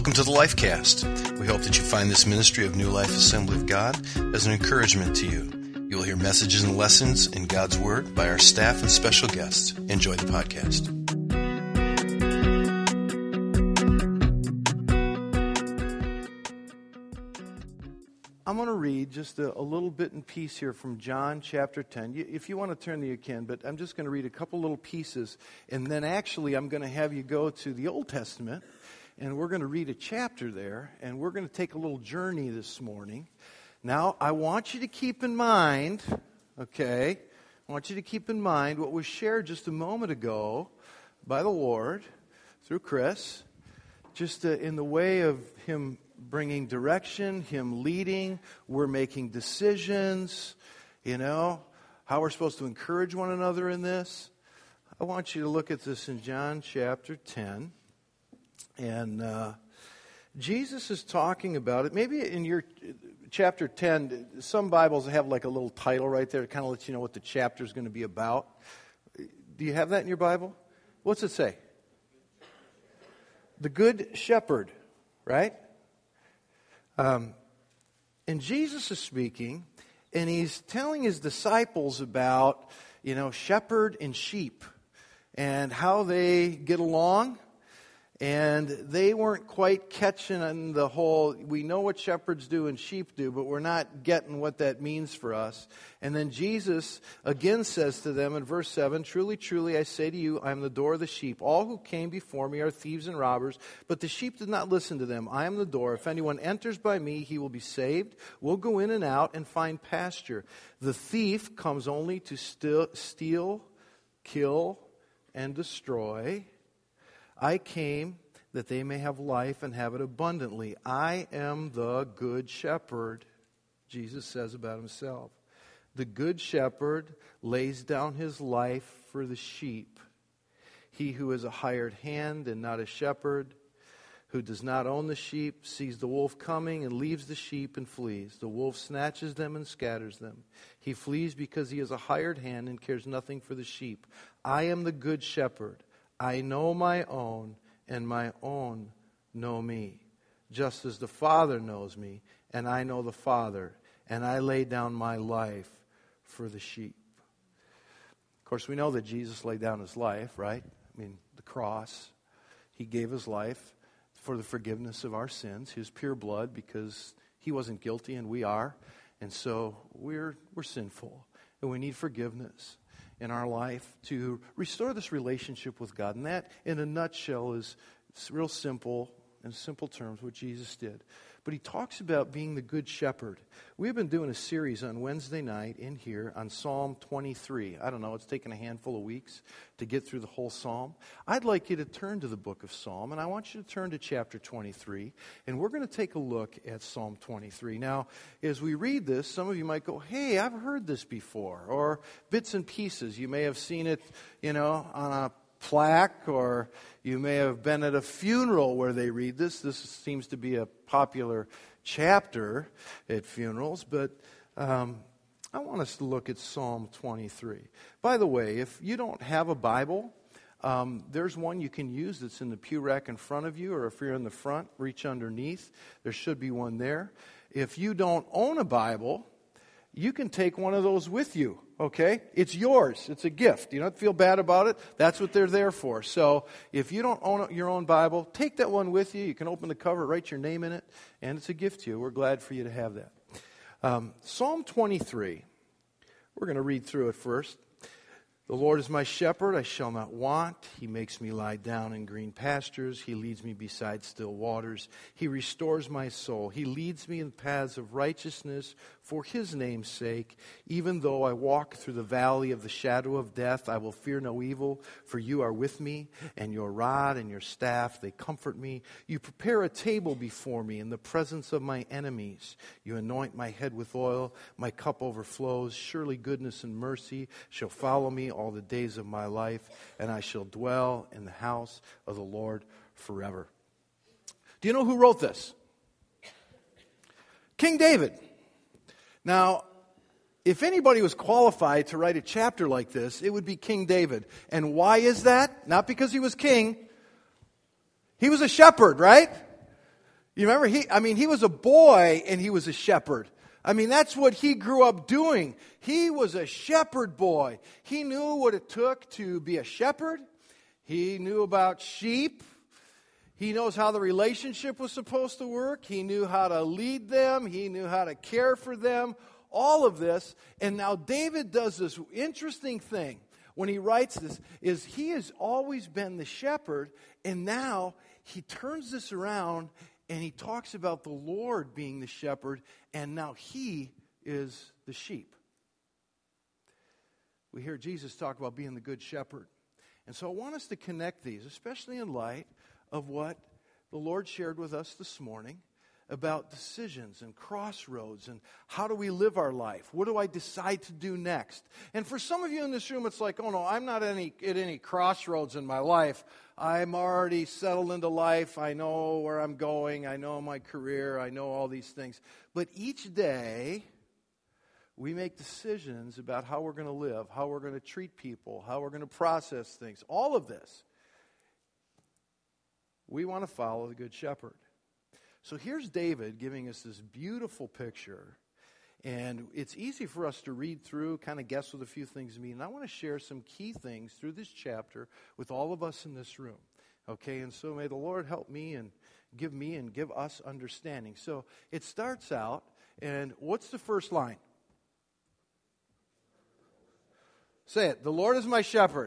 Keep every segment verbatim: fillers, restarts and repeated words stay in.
Welcome to the Lifecast. We hope that you find this ministry of New Life Assembly of God as an encouragement to you. You will hear messages and lessons in God's Word by our staff and special guests. Enjoy the podcast. I'm going to read just a, a little bit in piece here from John chapter ten. You, if you want to turn there, you can, but I'm just going to read a couple little pieces, and then actually I'm going to have you go to the Old Testament, and we're going to read a chapter there, and we're going to take a little journey this morning. Now, I want you to keep in mind, okay, I want you to keep in mind what was shared just a moment ago by the Lord through Chris, just uh, in the way of Him bringing direction, Him leading, we're making decisions, you know, how we're supposed to encourage one another in this. I want you to look at this in John chapter ten. And uh, Jesus is talking about it. Maybe in your chapter ten, some Bibles have like a little title right there to kind of let you know what the chapter is going to be about. Do you have that in your Bible? What's it say? The Good Shepherd, right? Um, and Jesus is speaking, and He's telling His disciples about, you know, shepherd and sheep and how they get along. And they weren't quite catching on the whole, we know what shepherds do and sheep do, but we're not getting what that means for us. And then Jesus again says to them in verse seven, "Truly, truly, I say to you, I am the door of the sheep. All who came before me are thieves and robbers, but the sheep did not listen to them. I am the door. If anyone enters by me, he will be saved, will go in and out and find pasture. The thief comes only to steal, steal, kill, and destroy. I came that they may have life and have it abundantly. I am the good shepherd," Jesus says about Himself. "The good shepherd lays down his life for the sheep. He who is a hired hand and not a shepherd, who does not own the sheep, sees the wolf coming and leaves the sheep and flees. The wolf snatches them and scatters them. He flees because he is a hired hand and cares nothing for the sheep. I am the good shepherd. I know my own, and my own know me, just as the Father knows me, and I know the Father, and I lay down my life for the sheep." Of course, we know that Jesus laid down His life, right? I mean, the cross. He gave His life for the forgiveness of our sins, His pure blood, because He wasn't guilty and we are. And so we're we're sinful, and we need forgiveness in our life to restore this relationship with God. And that, in a nutshell, is real simple, in simple terms, what Jesus did. But He talks about being the good shepherd. We've been doing a series on Wednesday night in here on Psalm twenty-three. I don't know, it's taken a handful of weeks to get through the whole psalm. I'd like you to turn to the book of Psalm, and I want you to turn to chapter twenty-three, and we're going to take a look at Psalm twenty-three. Now, as we read this, some of you might go, "Hey, I've heard this before," or bits and pieces. You may have seen it, you know, on a plaque, or you may have been at a funeral where they read this. This seems to be a popular chapter at funerals, but um, I want us to look at Psalm twenty-three. By the way, if you don't have a Bible, um, there's one you can use that's in the pew rack in front of you, or if you're in the front, reach underneath. There should be one there. If you don't own a Bible, you can take one of those with you, okay? It's yours. It's a gift. You don't feel bad about it. That's what they're there for. So if you don't own your own Bible, take that one with you. You can open the cover, write your name in it, and it's a gift to you. We're glad for you to have that. Um, Psalm twenty-three, we're going to read through it first. "The Lord is my shepherd, I shall not want. He makes me lie down in green pastures. He leads me beside still waters. He restores my soul. He leads me in paths of righteousness for His name's sake. Even though I walk through the valley of the shadow of death, I will fear no evil, for You are with me, and Your rod and Your staff, they comfort me. You prepare a table before me in the presence of my enemies. You anoint my head with oil. My cup overflows. Surely goodness and mercy shall follow me all the days of my life, and I shall dwell in the house of the Lord forever." Do you know who wrote this? King David. Now, if anybody was qualified to write a chapter like this, it would be King David. And why is that? Not because he was king. He was a shepherd, right? You remember, he, I mean, he was a boy and he was a shepherd. I mean, that's what he grew up doing. He was a shepherd boy. He knew what it took to be a shepherd. He knew about sheep. He knows how the relationship was supposed to work. He knew how to lead them. He knew how to care for them. All of this. And now David does this interesting thing when he writes this, is he has always been the shepherd, and now he turns this around and he talks about the Lord being the shepherd, and now he is the sheep. We hear Jesus talk about being the good shepherd. And so I want us to connect these, especially in light of what the Lord shared with us this morning about decisions and crossroads and how do we live our life? What do I decide to do next? And for some of you in this room, it's like, oh no, I'm not any, at any crossroads in my life. I'm already settled into life. I know where I'm going. I know my career. I know all these things. But each day, we make decisions about how we're going to live, how we're going to treat people, how we're going to process things. All of this. We want to follow the Good Shepherd. So here's David giving us this beautiful picture. And it's easy for us to read through, kind of guess what a few things mean. And I want to share some key things through this chapter with all of us in this room. Okay, and so may the Lord help me and give me and give us understanding. So it starts out, and what's the first line? Say it. The Lord is my shepherd.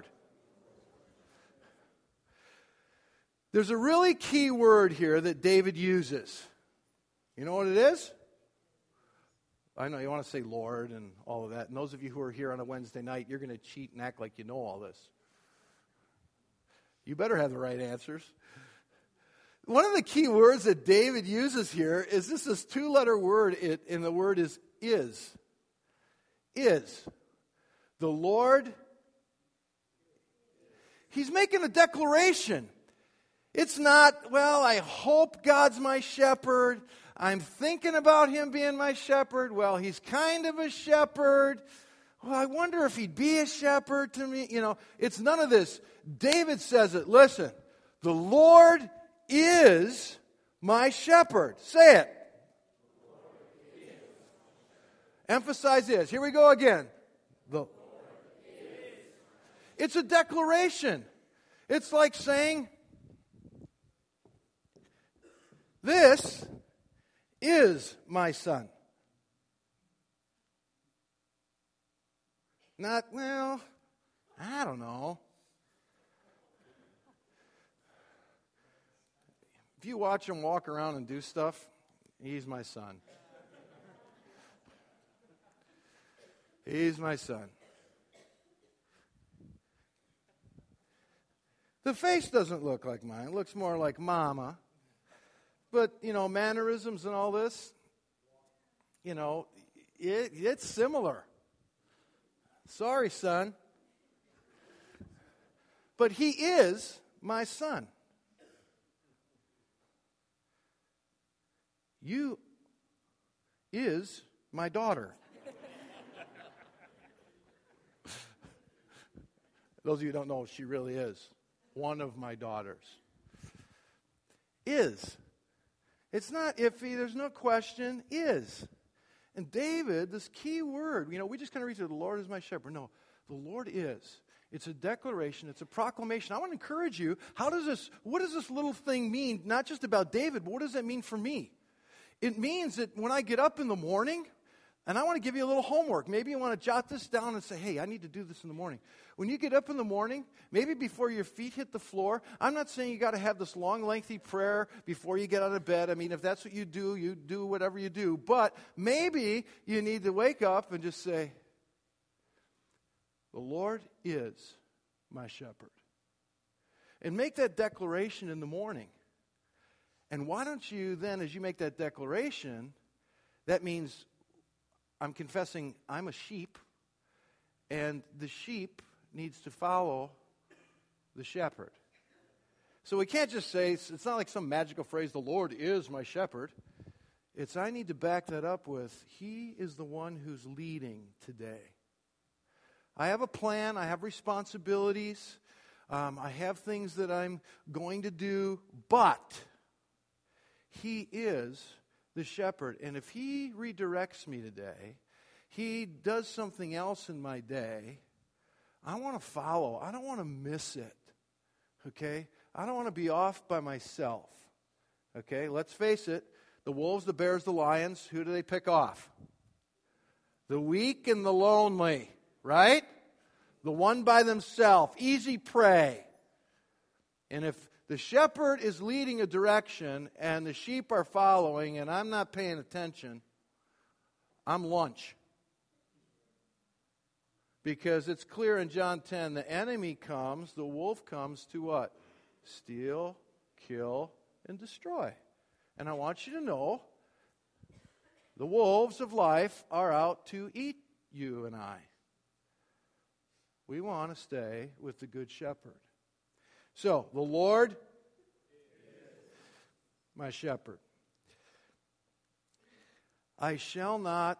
There's a really key word here that David uses. You know what it is? I know you want to say Lord and all of that. And those of you who are here on a Wednesday night, you're going to cheat and act like you know all this. You better have the right answers. One of the key words that David uses here is this is two-letter word, it, and the word is is. Is. The Lord, he's making a declaration. It's not, well, I hope God's my shepherd. I'm thinking about him being my shepherd. Well, he's kind of a shepherd. Well, I wonder if he'd be a shepherd to me. You know, it's none of this. David says it. Listen, the Lord is my shepherd. Say it. Emphasize this. Here we go again. The It's a declaration. It's like saying, this is my son. Not, well, I don't know. If you watch him walk around and do stuff, he's my son. He's my son. The face doesn't look like mine. It looks more like Mama. But, you know, mannerisms and all this, you know, it, it's similar. Sorry, son. But he is my son. You is my daughter. Those of you who don't know, she really is one of my daughters. Is. It's not iffy. There's no question. Is. And David, this key word, you know, we just kind of read through, the Lord is my shepherd. No, the Lord is. It's a declaration. It's a proclamation. I want to encourage you, how does this, what does this little thing mean, not just about David, but what does that mean for me? It means that when I get up in the morning, and I want to give you a little homework. Maybe you want to jot this down and say, hey, I need to do this in the morning. When you get up in the morning, maybe before your feet hit the floor, I'm not saying you got to have this long, lengthy prayer before you get out of bed. I mean, if that's what you do, you do whatever you do. But maybe you need to wake up and just say, the Lord is my shepherd. And make that declaration in the morning. And why don't you then, as you make that declaration, that means I'm confessing I'm a sheep, and the sheep needs to follow the shepherd. So we can't just say, it's not like some magical phrase, the Lord is my shepherd. It's I need to back that up with, he is the one who's leading today. I have a plan, I have responsibilities, um, I have things that I'm going to do, but He is the shepherd. And if he redirects me today, he does something else in my day, I want to follow. I don't want to miss it. Okay? I don't want to be off by myself. Okay? Let's face it. The wolves, the bears, the lions, who do they pick off? The weak and the lonely. Right? The one by themselves. Easy prey. And if the shepherd is leading a direction and the sheep are following and I'm not paying attention, I'm lunch. Because it's clear in John ten, the enemy comes, the wolf comes to what? Steal, kill, and destroy. And I want you to know, the wolves of life are out to eat you and I. We want to stay with the Good Shepherd. So, the Lord, my shepherd. I shall not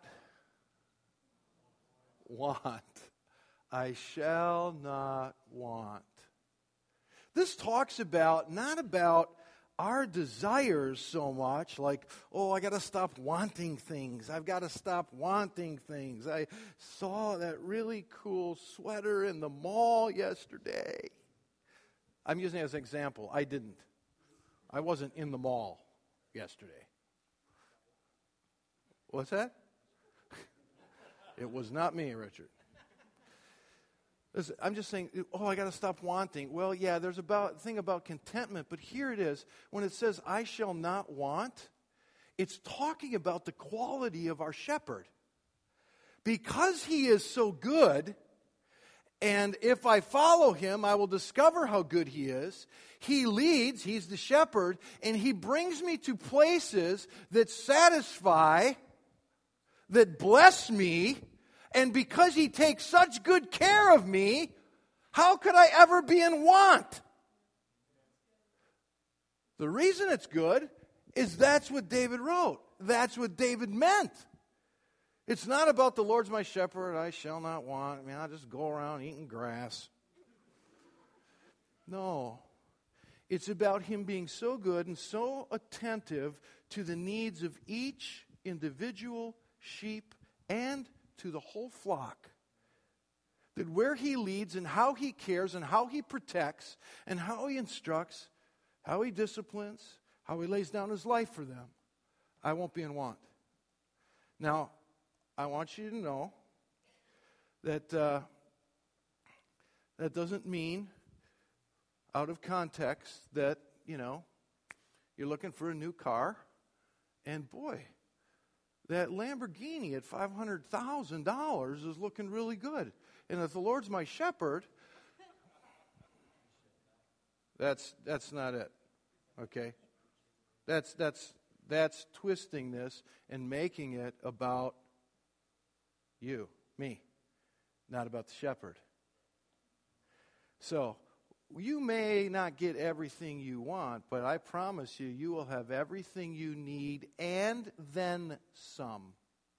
want. I shall not want. This talks about, not about our desires so much, like, oh, I got to stop wanting things. I've got to stop wanting things. I saw that really cool sweater in the mall yesterday. I'm using it as an example. I didn't. I wasn't in the mall yesterday. What's that? It was not me, Richard. Listen, I'm just saying, oh, I got to stop wanting. Well, yeah, there's a thing about contentment, but here it is. When it says, I shall not want, it's talking about the quality of our shepherd. Because he is so good, and if I follow him, I will discover how good he is. He leads, he's the shepherd, and he brings me to places that satisfy, that bless me. And because he takes such good care of me, how could I ever be in want? The reason it's good is that's what David wrote. That's what David meant. It's not about the Lord's my shepherd, I shall not want. I mean, I'll just go around eating grass. No. It's about him being so good and so attentive to the needs of each individual sheep and to the whole flock, that where he leads and how he cares and how he protects and how he instructs, how he disciplines, how he lays down his life for them, I won't be in want. Now, I want you to know that uh, that doesn't mean, out of context, that, you know, you're looking for a new car, and boy, that Lamborghini at five hundred thousand dollars is looking really good. And if the Lord's my shepherd, that's that's not it. Okay? That's that's that's twisting this and making it about you, me, not about the shepherd. So, you may not get everything you want, but I promise you, you will have everything you need and then some.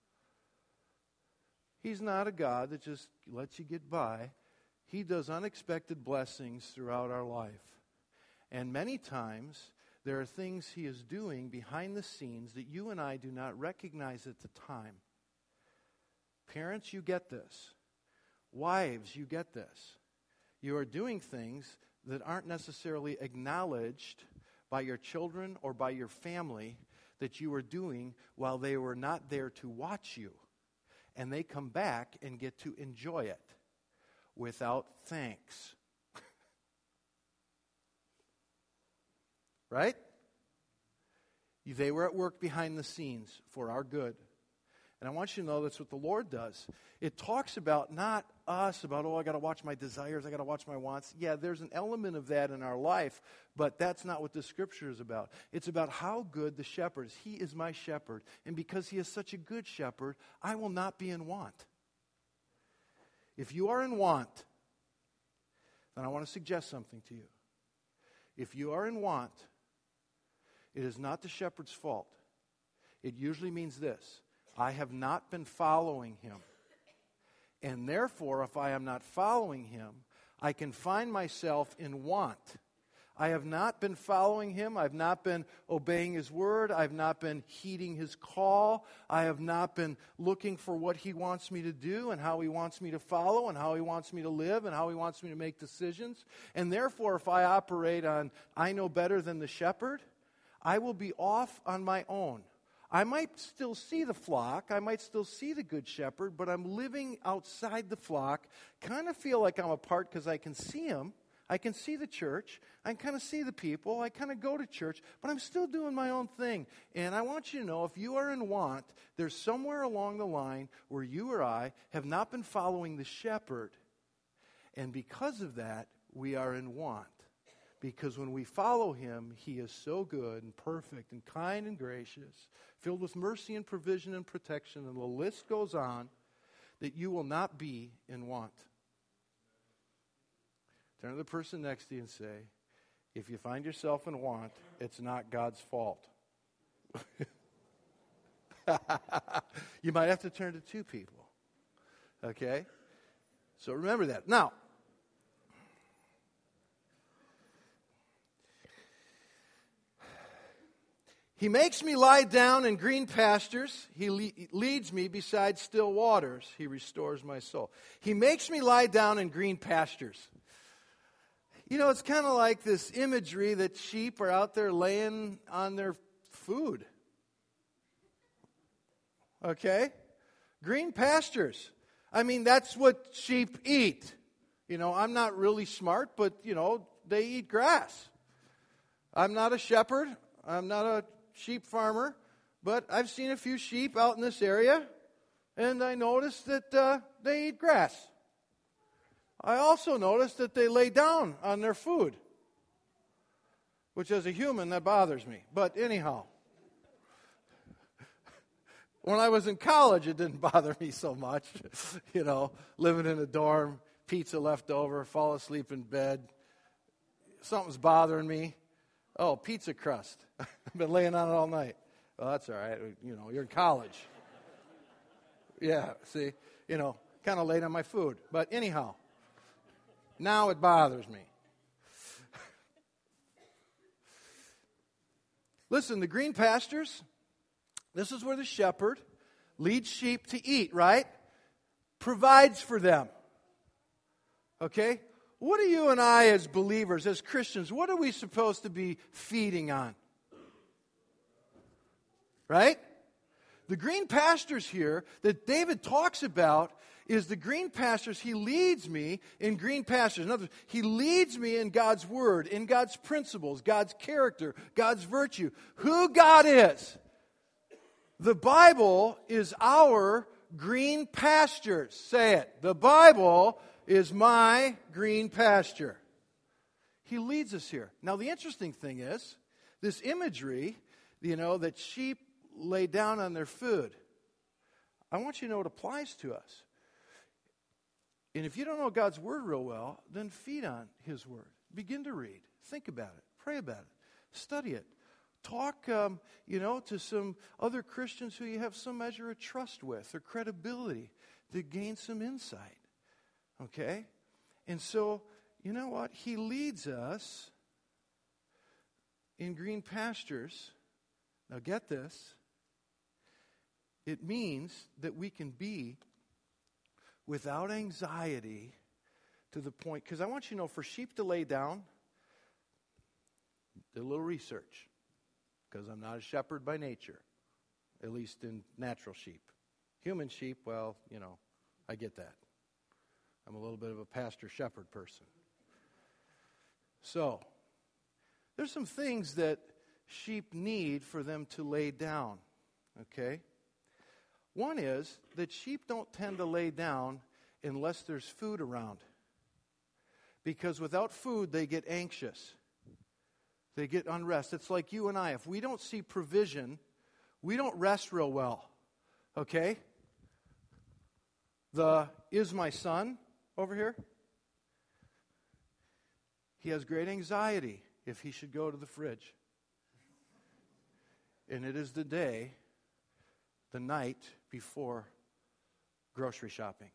He's not a God that just lets you get by. He does unexpected blessings throughout our life. And many times, there are things he is doing behind the scenes that you and I do not recognize at the time. Parents, you get this. Wives, you get this. You are doing things that aren't necessarily acknowledged by your children or by your family that you are doing while they were not there to watch you. And they come back and get to enjoy it without thanks. Right? They were at work behind the scenes for our good. And I want you to know that's what the Lord does. It talks about not us, about, oh, I got to watch my desires, I got to watch my wants. Yeah, there's an element of that in our life, but that's not what the Scripture is about. It's about how good the shepherd is. He is my shepherd. And because he is such a good shepherd, I will not be in want. If you are in want, then I want to suggest something to you. If you are in want, it is not the shepherd's fault. It usually means this: I have not been following him. And therefore, if I am not following him, I can find myself in want. I have not been following him. I've not been obeying his word. I've not been heeding his call. I have not been looking for what he wants me to do and how he wants me to follow and how he wants me to live and how he wants me to make decisions. And therefore, if I operate on, I know better than the shepherd, I will be off on my own. I might still see the flock. I might still see the good shepherd, but I'm living outside the flock. Kind of feel like I'm apart because I can see him. I can see the church. I can kind of see the people. I kind of go to church, but I'm still doing my own thing. And I want you to know, if you are in want, there's somewhere along the line where you or I have not been following the shepherd. And because of that, we are in want. Because when we follow him, he is so good and perfect and kind and gracious, filled with mercy and provision and protection, and the list goes on, that you will not be in want. Turn to the person next to you and say, if you find yourself in want, it's not God's fault. You might have to turn to two people. Okay? So remember that. Now, he makes me lie down in green pastures. He le- leads me beside still waters. He restores my soul. He makes me lie down in green pastures. You know, it's kind of like this imagery that sheep are out there laying on their food. Okay? Green pastures. I mean, that's what sheep eat. You know, I'm not really smart, but, you know, they eat grass. I'm not a shepherd. I'm not a sheep farmer, but I've seen a few sheep out in this area, and I noticed that uh, they eat grass. I also noticed that they lay down on their food, which as a human, that bothers me. But anyhow, when I was in college, it didn't bother me so much. You know, living in a dorm, pizza left over, fall asleep in bed. Something's bothering me. Oh, pizza crust. I've been laying on it all night. Well, that's all right. You know, you're in college. Yeah, see, you know, kind of laid on my food. But anyhow, now it bothers me. Listen, the green pastures, this is where the shepherd leads sheep to eat, right? Provides for them. Okay? What are you and I as believers, as Christians, what are we supposed to be feeding on? Right? The green pastures here that David talks about is the green pastures. He leads me in green pastures. In other words, he leads me in God's word, in God's principles, God's character, God's virtue, who God is. The Bible is our green pastures. Say it. The Bible is my green pasture. He leads us here. Now, the interesting thing is, this imagery, you know, that sheep lay down on their food, I want you to know it applies to us. And if you don't know God's word real well, then feed on his word. Begin to read. Think about it. Pray about it. Study it. Talk, um, you know, to some other Christians who you have some measure of trust with or credibility to gain some insight. Okay? And so, you know what? He leads us in green pastures. Now get this. It means that we can be without anxiety to the point, because I want you to know, for sheep to lay down, did a little research, because I'm not a shepherd by nature, at least in natural sheep. Human sheep, well, you know, I get that. I'm a little bit of a pastor-shepherd person. So, there's some things that sheep need for them to lay down, okay? One is that sheep don't tend to lay down unless there's food around. Because without food, they get anxious. They get unrest. It's like you and I. If we don't see provision, we don't rest real well, okay? The is my son over here? He has great anxiety if he should go to the fridge. And it is the day, the night before grocery shopping.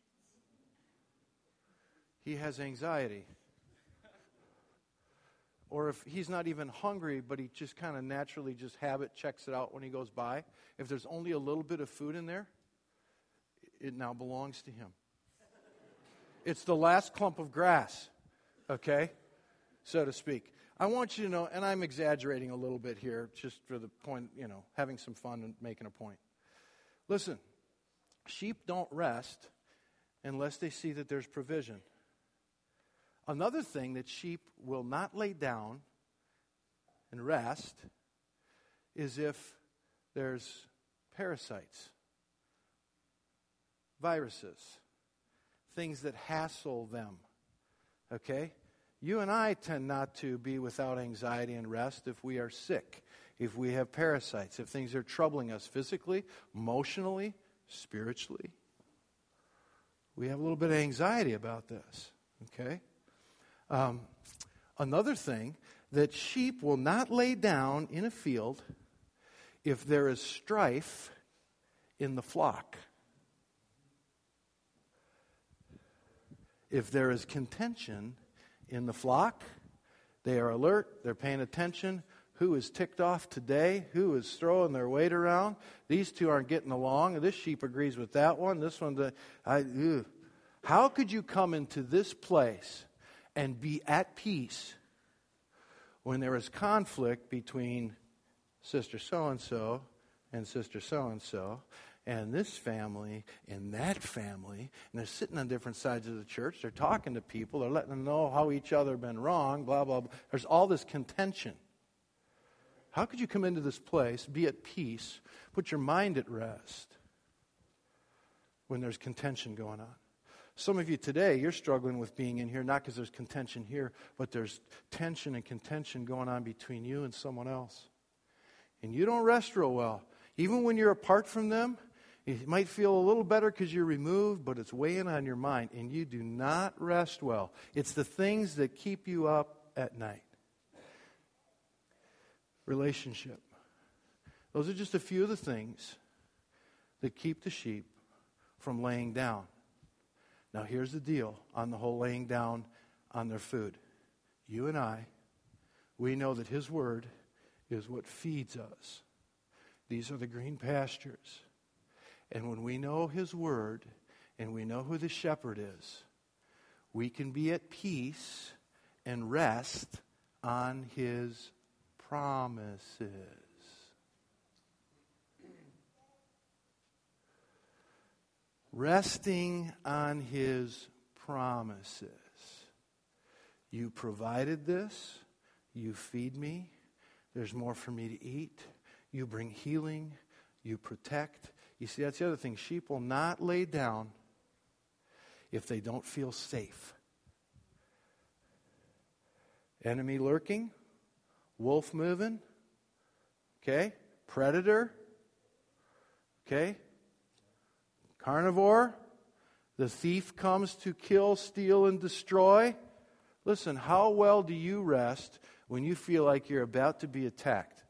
He has anxiety. or if he's not even hungry, but he just kind of naturally just habit checks it out when he goes by, if there's only a little bit of food in there, it now belongs to him. It's the last clump of grass, okay, so to speak. I want you to know, and I'm exaggerating a little bit here, just for the point, you know, having some fun and making a point. Listen, sheep don't rest unless they see that there's provision. Another thing that sheep will not lay down and rest is if there's parasites, viruses, things that hassle them, okay? You and I tend not to be without anxiety and rest if we are sick, if we have parasites, if things are troubling us physically, emotionally, spiritually. We have a little bit of anxiety about this, okay? Um, another thing, that sheep will not lay down in a field if there is strife in the flock. If there is contention in the flock, they are alert, they're paying attention. Who is ticked off today? Who is throwing their weight around? These two aren't getting along. This sheep agrees with that one. This one, the, I, ugh. How could you come into this place and be at peace when there is conflict between Sister so-and-so and Sister so-and-so, and this family and that family, and they're sitting on different sides of the church, they're talking to people, they're letting them know how each other have been wrong, blah, blah, blah. There's all this contention. How could you come into this place, be at peace, put your mind at rest when there's contention going on? Some of you today, you're struggling with being in here, not because there's contention here, but there's tension and contention going on between you and someone else. And you don't rest real well. Even when you're apart from them, you might feel a little better because you're removed, but it's weighing on your mind, and you do not rest well. It's the things that keep you up at night. Relationship. Those are just a few of the things that keep the sheep from laying down. Now, here's the deal on the whole laying down on their food. You and I, we know that His Word is what feeds us. These are the green pastures. And when we know His Word and we know who the shepherd is, we can be at peace and rest on His promises. Resting on His promises. You provided this. You feed me. There's more for me to eat. You bring healing. You protect. You see, that's the other thing. Sheep will not lay down if they don't feel safe. Enemy lurking. Wolf moving. Okay? Predator. Okay? Carnivore. The thief comes to kill, steal, and destroy. Listen, how well do you rest when you feel like you're about to be attacked?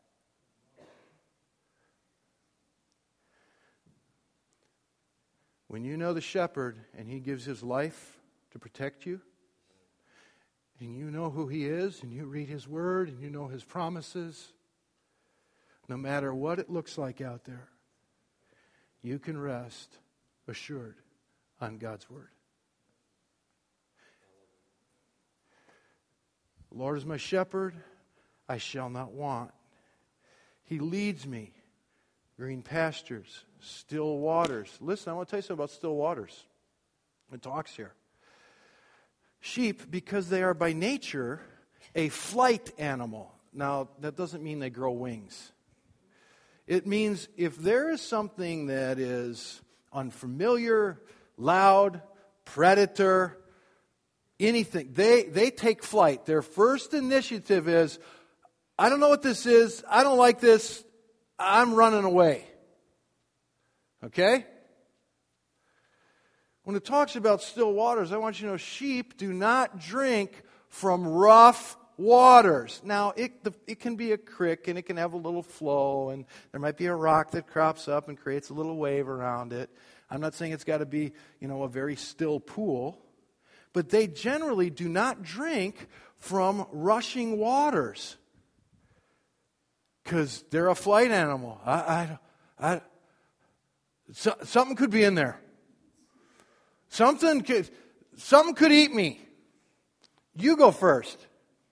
When you know the shepherd and he gives his life to protect you, and you know who he is, and you read his word, and you know his promises, no matter what it looks like out there, you can rest assured on God's word. The Lord is my shepherd, I shall not want. He leads me, green pastures, still waters. Listen, I want to tell you something about still waters. It talks here. Sheep, because they are by nature a flight animal. Now, that doesn't mean they grow wings. It means if there is something that is unfamiliar, loud, predator, anything, they, they take flight. Their first initiative is, I don't know what this is, I don't like this, I'm running away. Okay? When it talks about still waters, I want you to know sheep do not drink from rough waters. Now, it, the, it can be a creek and it can have a little flow, and there might be a rock that crops up and creates a little wave around it. I'm not saying it's got to be, you know, a very still pool, but they generally do not drink from rushing waters. Because they're a flight animal. I, I, I, so, something could be in there. Something could, something could eat me. You go first.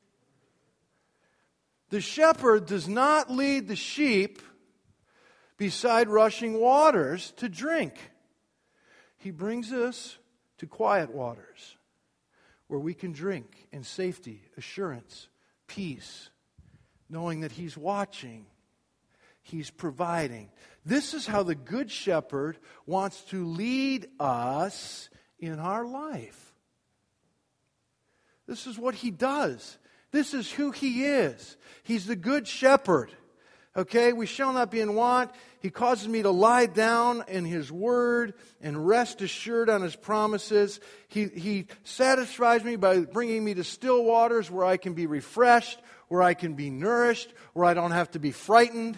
The shepherd does not lead the sheep beside rushing waters to drink. He brings us to quiet waters where we can drink in safety, assurance, peace, knowing that He's watching, He's providing. This is how the Good Shepherd wants to lead us in our life. This is what He does. This is who He is. He's the Good Shepherd. Okay, we shall not be in want. He causes me to lie down in His Word and rest assured on His promises. He, he satisfies me by bringing me to still waters where I can be refreshed, where I can be nourished, where I don't have to be frightened.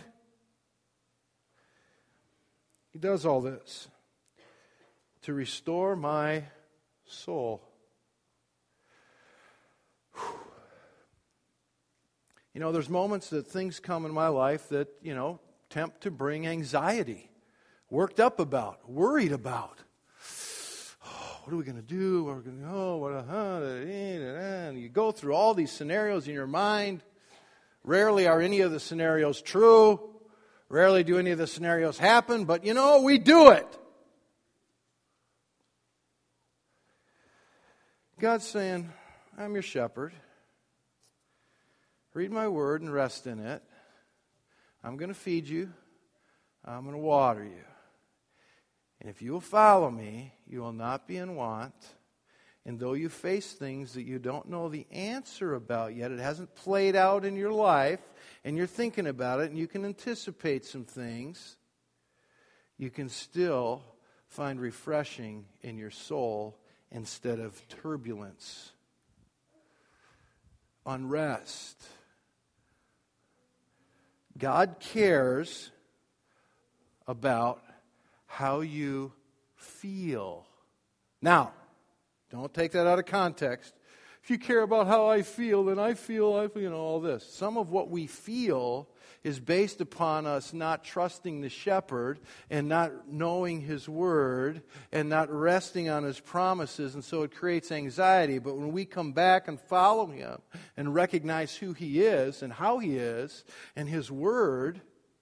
He does all this to restore my soul. Whew. You know, there's moments that things come in my life that, you know, tempt to bring anxiety, worked up about, worried about. Oh, what are we going to do? What are we going to go? What, uh, and you go through all these scenarios in your mind. Rarely are any of the scenarios true. Rarely do any of the scenarios happen, but you know, we do it. God's saying, I'm your shepherd. Read my word and rest in it. I'm going to feed you. I'm going to water you. And if you will follow me, you will not be in want. And though you face things that you don't know the answer about yet, it hasn't played out in your life, and you're thinking about it, and you can anticipate some things, you can still find refreshing in your soul instead of turbulence, unrest. God cares about how you feel. Now, don't take that out of context. If you care about how I feel, then I feel, I feel, you know, all this. Some of what we feel is based upon us not trusting the shepherd and not knowing His word and not resting on His promises, and so it creates anxiety. But when we come back and follow Him and recognize who He is and how He is and His word,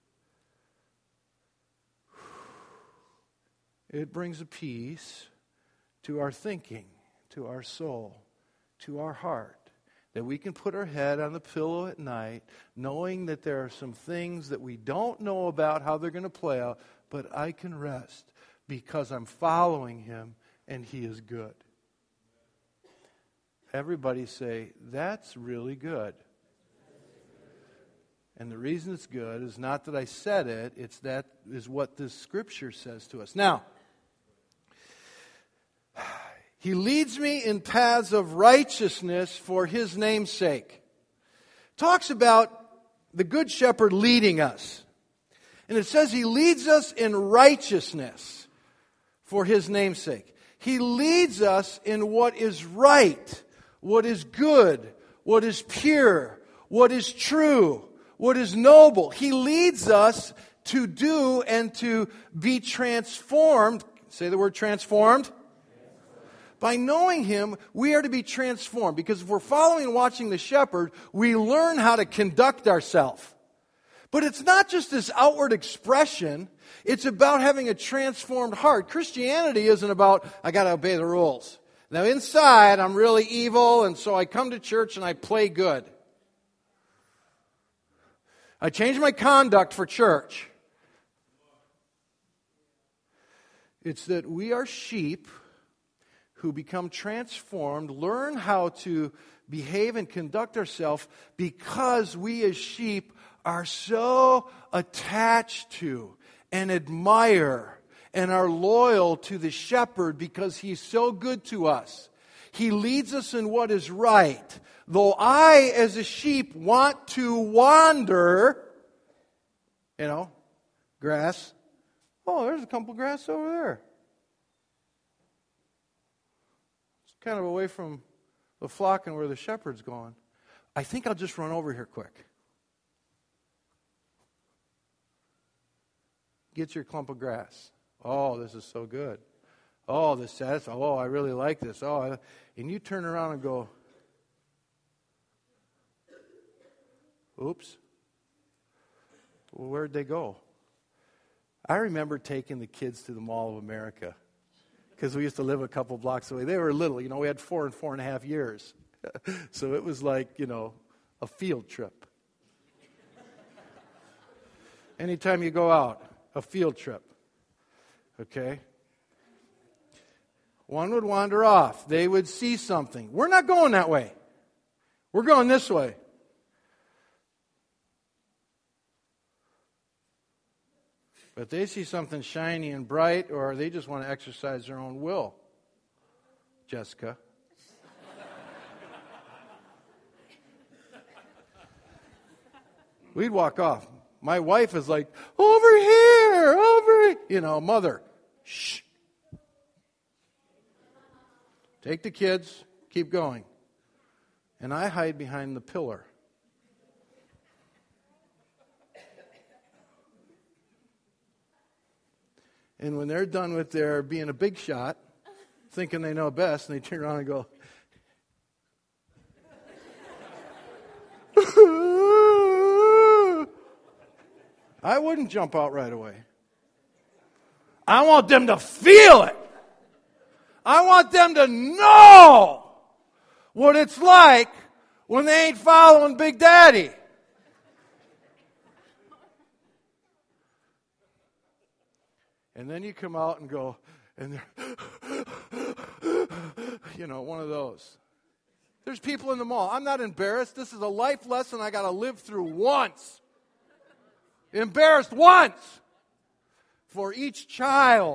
it brings a peace to our thinking, to our soul, to our heart, that we can put our head on the pillow at night knowing that there are some things that we don't know about how they're going to play out, but I can rest because I'm following Him and He is good. Everybody say, that's really good. And the reason it's good is not that I said it, it's that is what this scripture says to us. Now, He leads me in paths of righteousness for His name's sake. Talks about the Good Shepherd leading us. And it says He leads us in righteousness for His name's sake. He leads us in what is right, what is good, what is pure, what is true, what is noble. He leads us to do and to be transformed. Say the word transformed. By knowing Him, we are to be transformed. Because if we're following and watching the shepherd, we learn how to conduct ourselves. But it's not just this outward expression. It's about having a transformed heart. Christianity isn't about, I got to obey the rules. Now inside, I'm really evil, and so I come to church and I play good. I change my conduct for church. It's that we are sheep who become transformed, learn how to behave and conduct ourselves because we as sheep are so attached to and admire and are loyal to the shepherd because He's so good to us. He leads us in what is right. Though I, as a sheep, want to wander, you know, grass. Oh, there's a clump of grass over there. Kind of away from the flock and where the shepherd's going. I think I'll just run over here quick. Get your clump of grass. Oh, this is so good. Oh, this says, oh, I really like this. Oh, I, and you turn around and go, oops. Well, where'd they go? I remember taking the kids to the Mall of America because we used to live a couple blocks away. They were little, you know, we had four and four and a half years. So it was like, you know, a field trip. Anytime you go out, a field trip. Okay? One would wander off. They would see something. We're not going that way. We're going this way. But they see something shiny and bright, or they just want to exercise their own will. Jessica. We'd walk off. My wife is like, over here, over here. You know, mother, shh. Take the kids, keep going. And I hide behind the pillar. And when they're done with their being a big shot, thinking they know best, and they turn around and go, I wouldn't jump out right away. I want them to feel it. I want them to know what it's like when they ain't following Big Daddy. And then you come out and go, and they're, you know, one of those. There's people in the mall. I'm not embarrassed. This is a life lesson I got to live through once. Embarrassed once for each child.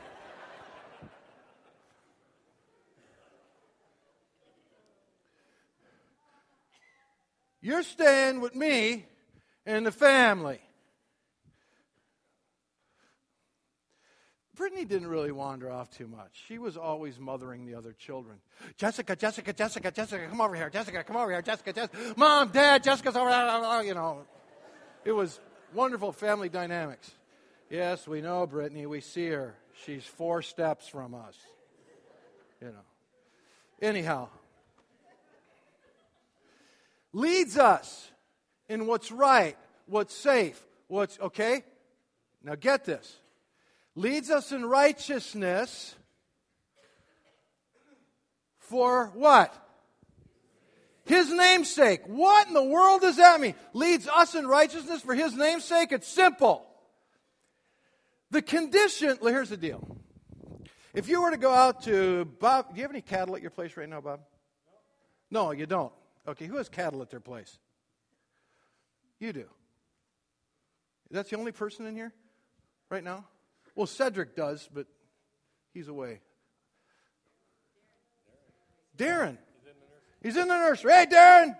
You're staying with me and the family. Brittany didn't really wander off too much. She was always mothering the other children. Jessica, Jessica, Jessica, Jessica, come over here. Jessica, come over here. Jessica, Jessica. Mom, Dad, Jessica's over there. You know, it was wonderful family dynamics. Yes, we know Brittany. We see her. She's four steps from us. You know. Anyhow. Leads us in what's right, what's safe, what's, okay? Now get this. Leads us in righteousness for what? His name's sake. What in the world does that mean? Leads us in righteousness for His name's sake? It's simple. The condition, here's the deal. If you were to go out to, Bob, do you have any cattle at your place right now, Bob? No, you don't. Okay, who has cattle at their place? You do. That's the only person in here right now? Well, Cedric does, but he's away. Darren. He's in the nursery. Hey, Darren.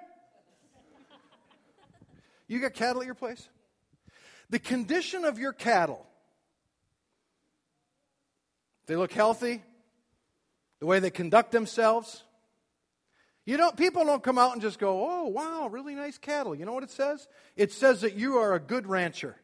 You got cattle at your place? The condition of your cattle, they look healthy, the way they conduct themselves. You don't, people don't come out and just go, oh, wow, really nice cattle. You know what it says? It says that you are a good rancher.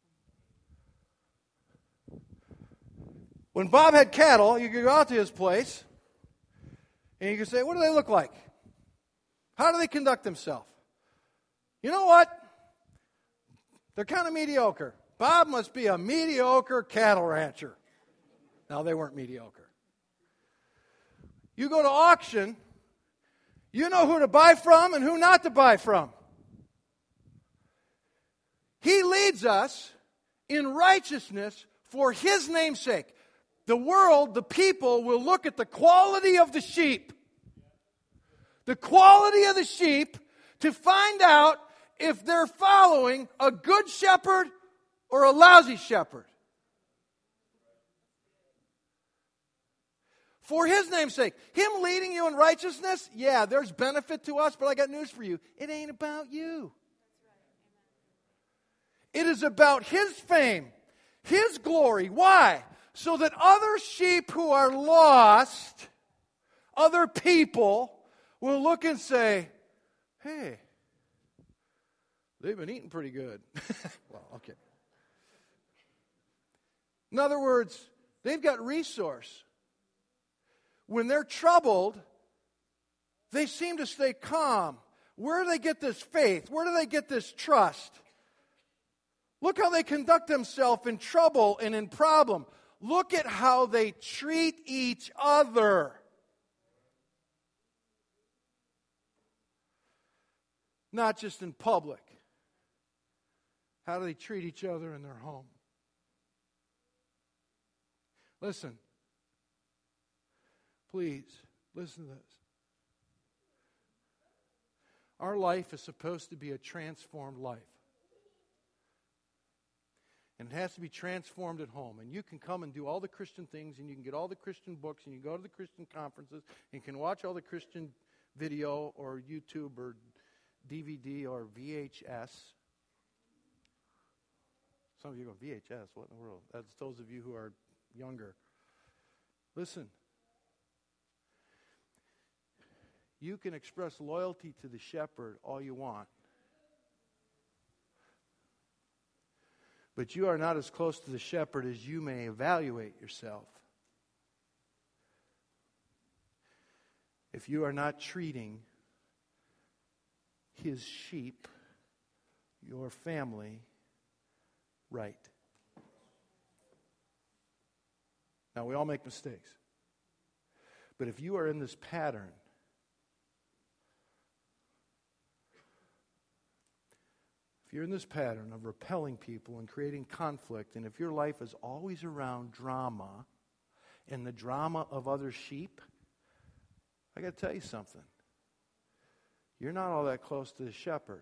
When Bob had cattle, you could go out to his place, and you could say, what do they look like? How do they conduct themselves? You know what? They're kind of mediocre. Bob must be a mediocre cattle rancher. Now, they weren't mediocre. You go to auction, you know who to buy from and who not to buy from. He leads us in righteousness for His name's sake. The world, the people, will look at the quality of the sheep. The quality of the sheep to find out if they're following a good shepherd or a lousy shepherd. For His name's sake. Him leading you in righteousness, yeah, there's benefit to us, but I got news for you. It ain't about you. It is about His fame, His glory. Why? So that other sheep who are lost, other people, will look and say, hey, they've been eating pretty good. Well, okay. In other words, they've got resource. When they're troubled, they seem to stay calm. Where do they get this faith? Where do they get this trust? Look how they conduct themselves in trouble and in problem. Look at how they treat each other. Not just in public. How do they treat each other in their home? Listen. Please, listen to this. Our life is supposed to be a transformed life. And it has to be transformed at home. And you can come and do all the Christian things, and you can get all the Christian books, and you can go to the Christian conferences, and you can watch all the Christian video or YouTube or D V D or V H S. Some of you go, V H S, what in the world? That's those of you who are younger. Listen. You can express loyalty to the shepherd all you want. But you are not as close to the shepherd as you may evaluate yourself. If you are not treating his sheep, your family, right. Now, we all make mistakes. But if you are in this pattern, if you're in this pattern of repelling people and creating conflict, and if your life is always around drama and the drama of other sheep, I got to tell you something. You're not all that close to the shepherd.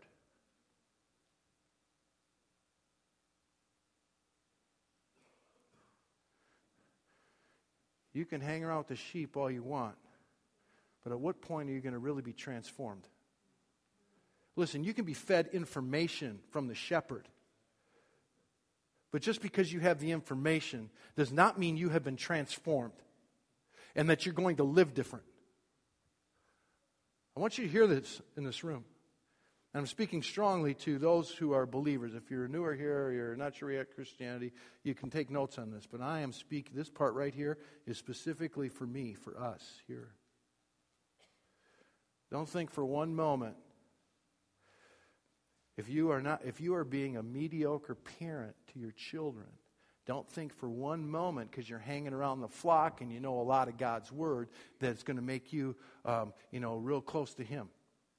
You can hang around with the sheep all you want, but at what point are you going to really be transformed? Listen, you can be fed information from the shepherd. But just because you have the information does not mean you have been transformed and that you're going to live different. I want you to hear this in this room. And I'm speaking strongly to those who are believers. If you're newer here or you're not sure yet Christianity, you can take notes on this. But I am speaking, this part right here is specifically for me, for us here. Don't think for one moment, If you are not, if you are being a mediocre parent to your children, don't think for one moment, because you're hanging around the flock and you know a lot of God's word, that it's going to make you, um, you know, real close to Him.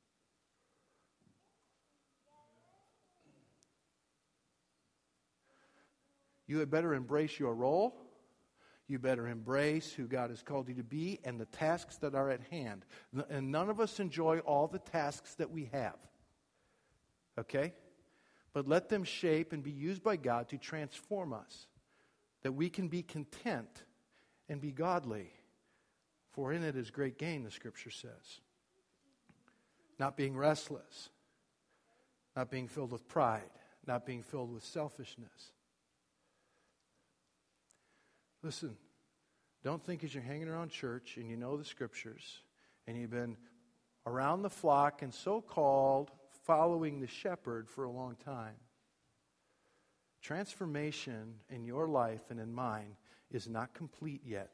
You had better embrace your role. You better embrace who God has called you to be and the tasks that are at hand. And none of us enjoy all the tasks that we have. Okay? But let them shape and be used by God to transform us, that we can be content and be godly. For in it is great gain, the Scripture says. Not being restless, not being filled with pride, not being filled with selfishness. Listen, don't think as you're hanging around church and you know the Scriptures and you've been around the flock and so-called following the shepherd for a long time. Transformation in your life and in mine is not complete yet.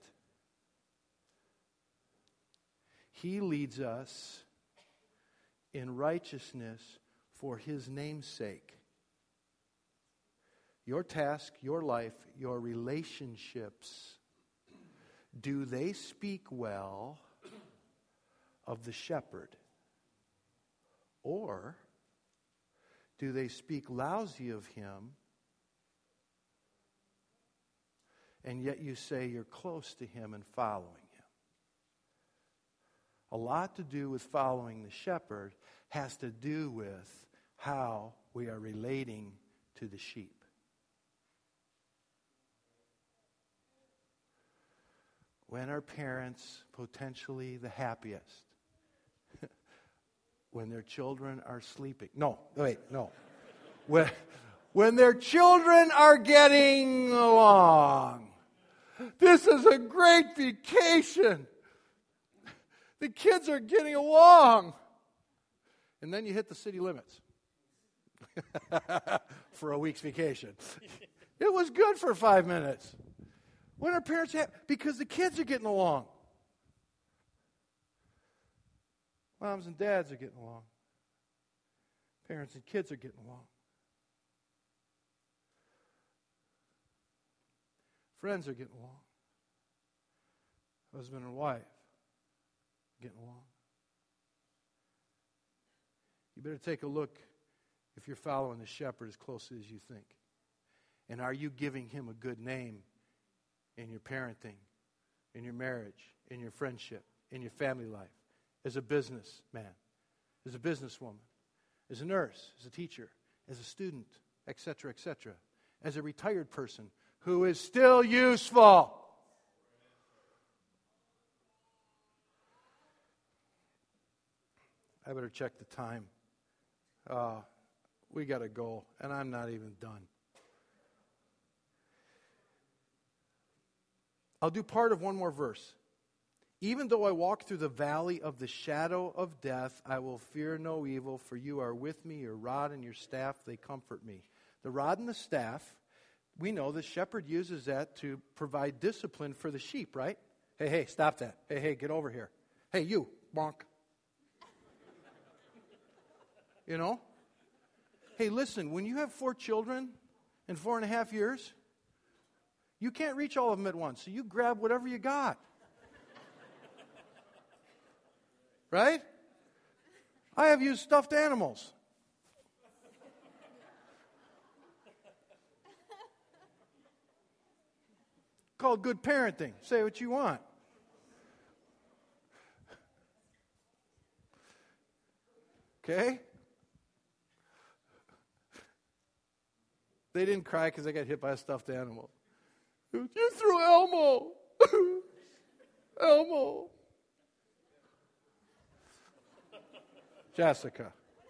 He leads us in righteousness for His name's sake. Your task, your life, your relationships, do they speak well of the shepherd? Or do they speak lousy of Him, and yet you say you're close to Him and following Him? A lot to do with following the shepherd has to do with how we are relating to the sheep. When are parents potentially the happiest? When their children are sleeping. No, wait, no. When, when their children are getting along. This is a great vacation. The kids are getting along. And then you hit the city limits for a week's vacation. It was good for five minutes. When are parents happy? Because the kids are getting along. Moms and dads are getting along. Parents and kids are getting along. Friends are getting along. Husband and wife getting along. You better take a look if you're following the shepherd as closely as you think. And are you giving him a good name in your parenting, in your marriage, in your friendship, in your family life, as a businessman, as a businesswoman, as a nurse, as a teacher, as a student, et cetera, et cetera, as a retired person who is still useful? I better check the time. Uh, we got to go, and I'm not even done. I'll do part of one more verse. Even though I walk through the valley of the shadow of death, I will fear no evil, for you are with me, your rod and your staff, they comfort me. The rod and the staff, we know the shepherd uses that to provide discipline for the sheep, right? Hey, hey, stop that. Hey, hey, get over here. Hey, you, bonk. You know? Hey, listen, when you have four children in four and a half years, you can't reach all of them at once, so you grab whatever you got. Right? I have used stuffed animals. Called good parenting. Say what you want. Okay? They didn't cry because I got hit by a stuffed animal. You threw Elmo. Elmo. Jessica.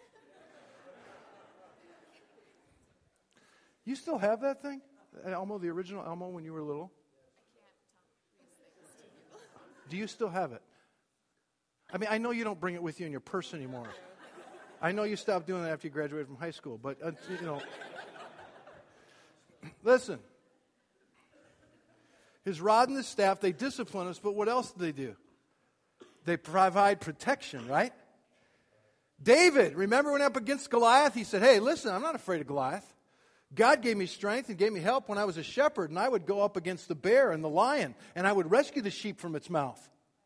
You still have that thing? Elmo, the original Elmo when you were little? Do you still have it? I mean, I know you don't bring it with you in your purse anymore. I know you stopped doing that after you graduated from high school, but, uh, you know. Listen. His rod and his staff, they discipline us, but what else do they do? They provide protection, right? David, remember when up against Goliath, he said, hey, listen, I'm not afraid of Goliath. God gave me strength and gave me help when I was a shepherd, and I would go up against the bear and the lion, and I would rescue the sheep from its mouth.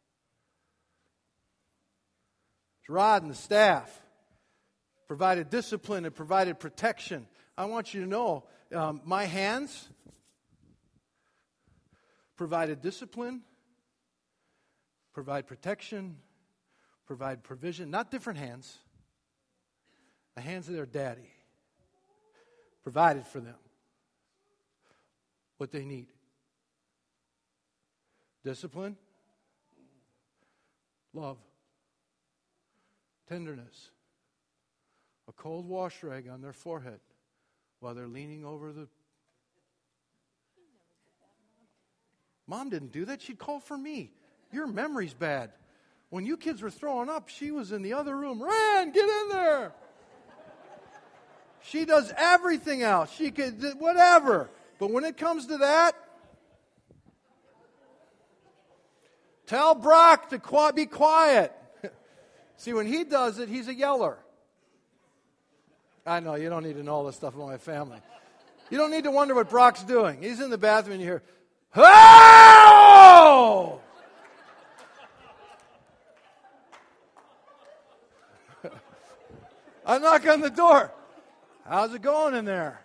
His rod and the staff provided discipline and provided protection. I want you to know, um, my hands provided discipline, provide protection, provide provision. Not different hands. The hands of their daddy provided for them what they need. Discipline, love, tenderness, a cold wash rag on their forehead while they're leaning over the... Mom didn't do that. She'd call for me. Your memory's bad. When you kids were throwing up, she was in the other room. Ran, get in there. She does everything else. She could, whatever. But when it comes to that, tell Brock to qu- be quiet. See, when he does it, he's a yeller. I know, you don't need to know all this stuff about my family. You don't need to wonder what Brock's doing. He's in the bathroom and you hear, oh! I knock on the door. How's it going in there?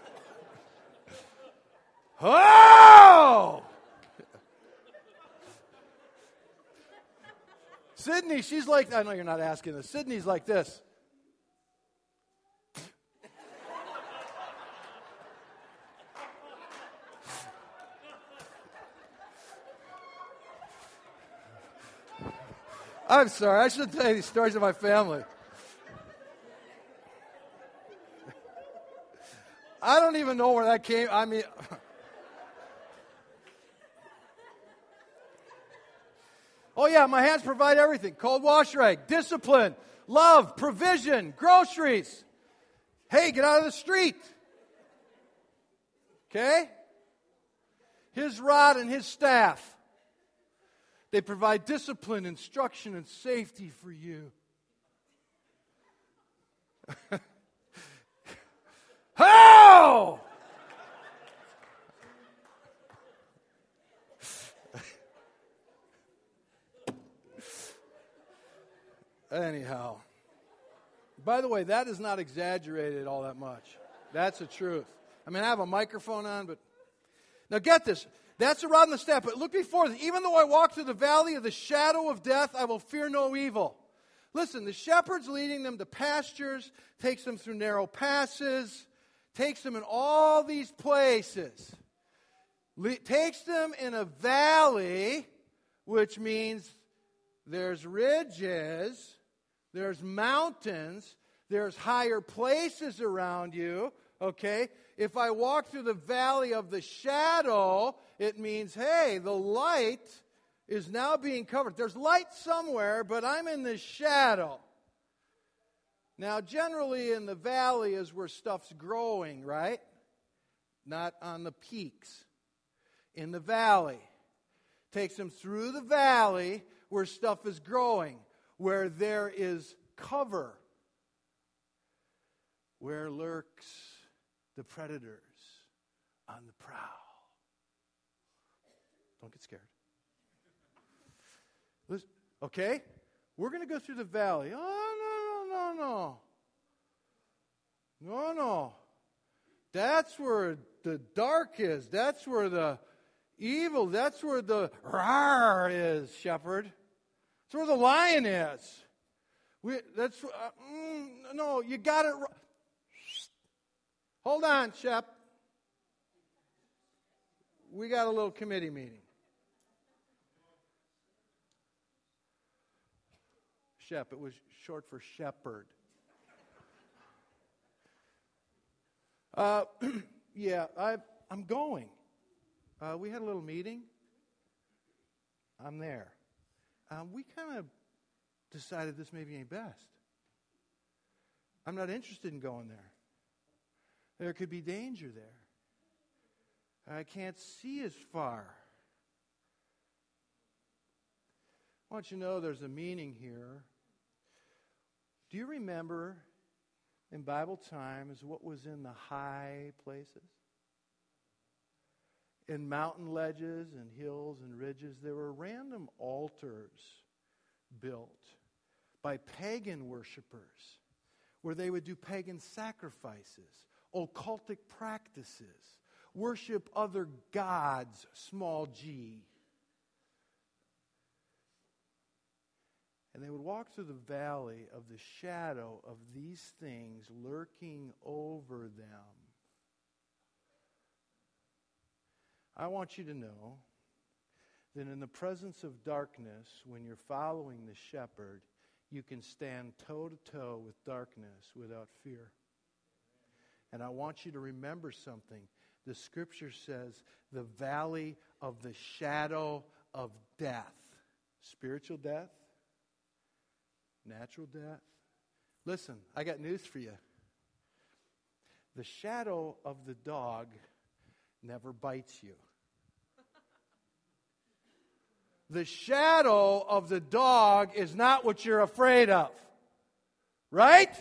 Oh! Sydney, she's like, I know you're not asking this. Sydney's like this. I'm sorry, I shouldn't tell you these stories of my family. I don't even know where that came. I mean, Oh yeah, my hands provide everything. Cold wash rag, discipline, love, provision, groceries. Hey, get out of the street. Okay? His rod and his staff. They provide discipline, instruction, and safety for you. How? Anyhow. By the way, that is not exaggerated all that much. That's the truth. I mean, I have a microphone on, but... Now get this. That's the rod and the staff. But look before this. Even though I walk through the valley of the shadow of death, I will fear no evil. Listen, the shepherd's leading them to pastures, takes them through narrow passes, takes them in all these places. Le- takes them in a valley, which means there's ridges, there's mountains, there's higher places around you, okay? If I walk through the valley of the shadow, it means, hey, the light is now being covered. There's light somewhere, but I'm in the shadow. Now, generally in the valley is where stuff's growing, right? Not on the peaks. In the valley. Takes them through the valley where stuff is growing, where there is cover, where lurks the predators on the prowl. Don't get scared. Listen, okay? We're going to go through the valley. Oh, no, no, no, no. No, no. That's where the dark is. That's where the evil, that's where the rawr is, shepherd. That's where the lion is. We, that's, uh, mm, no, you got it. Hold on, Shep. We got a little committee meeting. Shep, it was short for shepherd. Uh, yeah, I, I'm going. Uh, we had a little meeting. I'm there. Um, we kind of decided this maybe ain't best. I'm not interested in going there. There could be danger there. I can't see as far. I want you to know there's a meaning here. Do you remember in Bible times what was in the high places? In mountain ledges and hills and ridges, there were random altars built by pagan worshipers where they would do pagan sacrifices, occultic practices, worship other gods, small g. And they would walk through the valley of the shadow of these things lurking over them. I want you to know that in the presence of darkness, when you're following the shepherd, you can stand toe-to-toe with darkness without fear. And I want you to remember something. The scripture says the valley of the shadow of death. Spiritual death, natural death. Listen, I got news for you. The shadow of the dog never bites you. The shadow of the dog is not what you're afraid of. Right?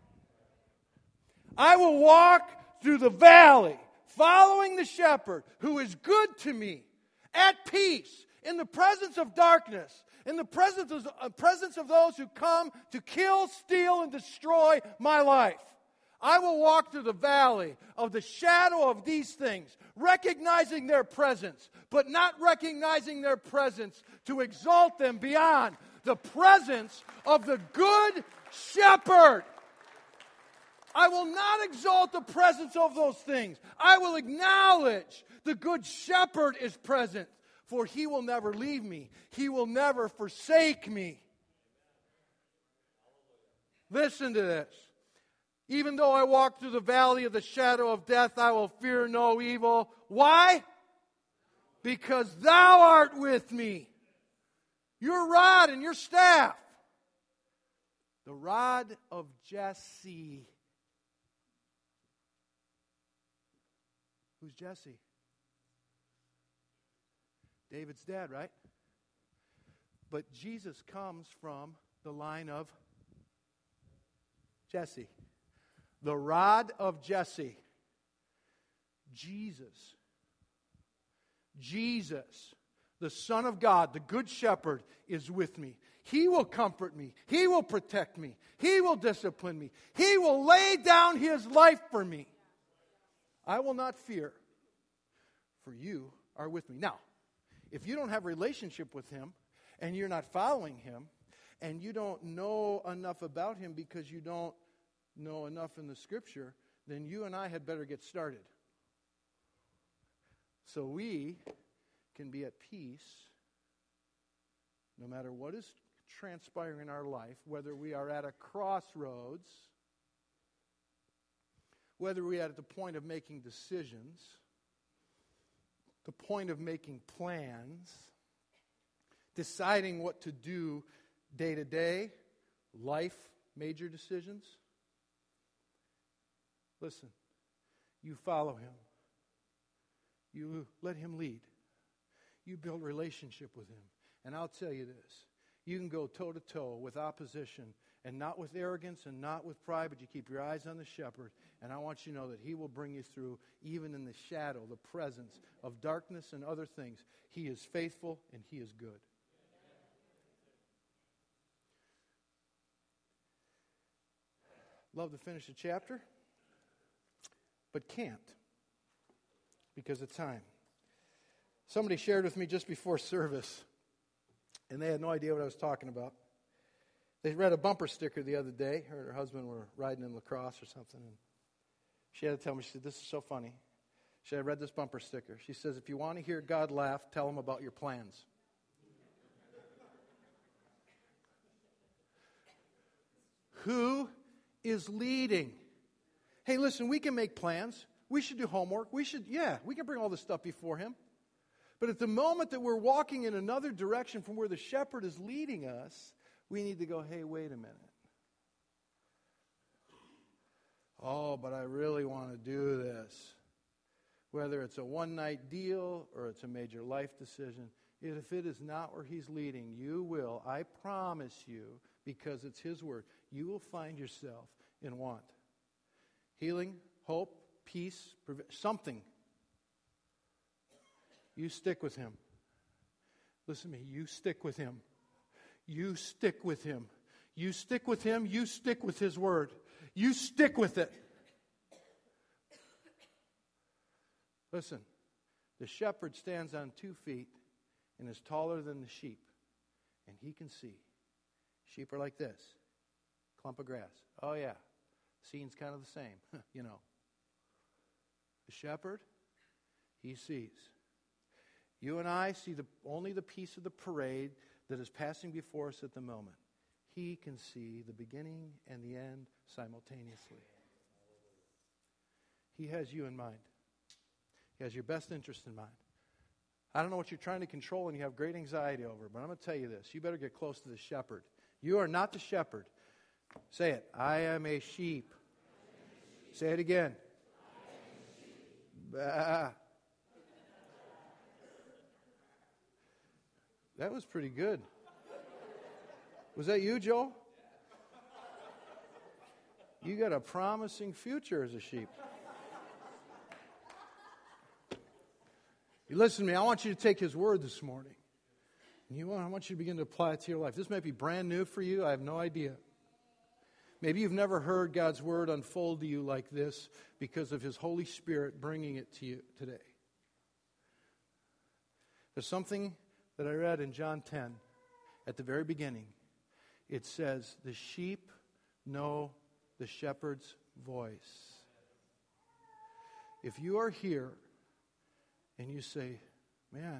I will walk through the valley, following the shepherd who is good to me, at peace, in the presence of darkness, in the presence of, uh, presence of those who come to kill, steal, and destroy my life. I will walk through the valley of the shadow of these things, recognizing their presence, but not recognizing their presence to exalt them beyond the presence of the good shepherd. I will not exalt the presence of those things. I will acknowledge the good shepherd is present, for he will never leave me. He will never forsake me. Listen to this. Even though I walk through the valley of the shadow of death, I will fear no evil. Why? Because thou art with me. Your rod and your staff. The rod of Jesse. Who's Jesse? David's dad, right? But Jesus comes from the line of Jesse. The rod of Jesse. Jesus. Jesus, the Son of God, the Good Shepherd, is with me. He will comfort me. He will protect me. He will discipline me. He will lay down His life for me. I will not fear, for you are with me. Now, if you don't have a relationship with Him, and you're not following Him, and you don't know enough about Him because you don't know enough in the Scripture, then you and I had better get started. So we can be at peace no matter what is transpiring in our life, whether we are at a crossroads, whether we are at the point of making decisions, the point of making plans, deciding what to do day to day, life, major decisions. Listen, you follow Him. You let Him lead. You build relationship with Him. And I'll tell you this. You can go toe-to-toe with opposition, and not with arrogance and not with pride, but you keep your eyes on the shepherd. And I want you to know that He will bring you through, even in the shadow, the presence of darkness and other things. He is faithful and He is good. Love to finish the chapter, but can't because of time. Somebody shared with me just before service, and they had no idea what I was talking about. They read a bumper sticker the other day. Her and her husband were riding in lacrosse or something, and she had to tell me, she said, "This is so funny." She said, "I read this bumper sticker." She says, "If you want to hear God laugh, tell Him about your plans." Who is leading? Hey, listen, we can make plans. We should do homework. We should, yeah, we can bring all this stuff before Him. But at the moment that we're walking in another direction from where the shepherd is leading us, we need to go, hey, wait a minute. Oh, but I really want to do this. Whether it's a one-night deal or it's a major life decision, if it is not where He's leading, you will, I promise you, because it's His word, you will find yourself in want. Healing, hope, peace, something. You stick with Him. Listen to me. You stick with Him. You stick with Him. You stick with Him. You stick with His word. You stick with it. Listen. The shepherd stands on two feet and is taller than the sheep. And he can see. Sheep are like this. Clump of grass. Oh yeah. Scene's kind of the same. You know. The shepherd, he sees. You and I see the, only the piece of the parade that is passing before us at the moment. He can see the beginning and the end simultaneously. He has you in mind. He has your best interest in mind. I don't know what you're trying to control and you have great anxiety over, but I'm going to tell you this. You better get close to the shepherd. You are not the shepherd. Say it. I am a sheep. Say it again. Bah. That was pretty good. Was that you, Joe? You got a promising future as a sheep. You listen to me. I want you to take His word this morning. And you want, I want you to begin to apply it to your life. This might be brand new for you. I have no idea. Maybe you've never heard God's word unfold to you like this because of His Holy Spirit bringing it to you today. There's something that I read in John ten at the very beginning. It says, the sheep know the shepherd's voice. If you are here and you say, man,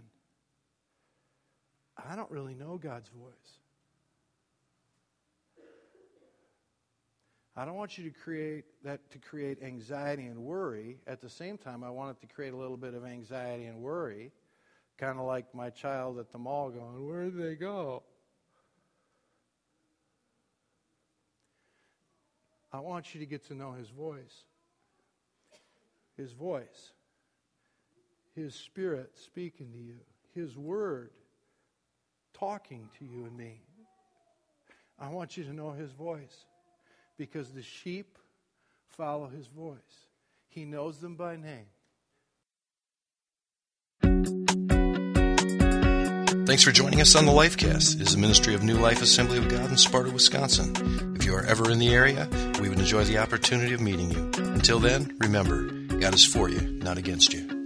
I don't really know God's voice. I don't want you to create that to create anxiety and worry. At the same time, I want it to create a little bit of anxiety and worry Kind of like my child at the mall going, where did they go? I want you to get to know His voice. His voice. His Spirit speaking to you. His Word talking to you and me. I want you to know His voice, because the sheep follow His voice. He knows them by name. Thanks for joining us on the Lifecast. It is a ministry of New Life Assembly of God in Sparta, Wisconsin. If you are ever in the area, we would enjoy the opportunity of meeting you. Until then, remember, God is for you, not against you.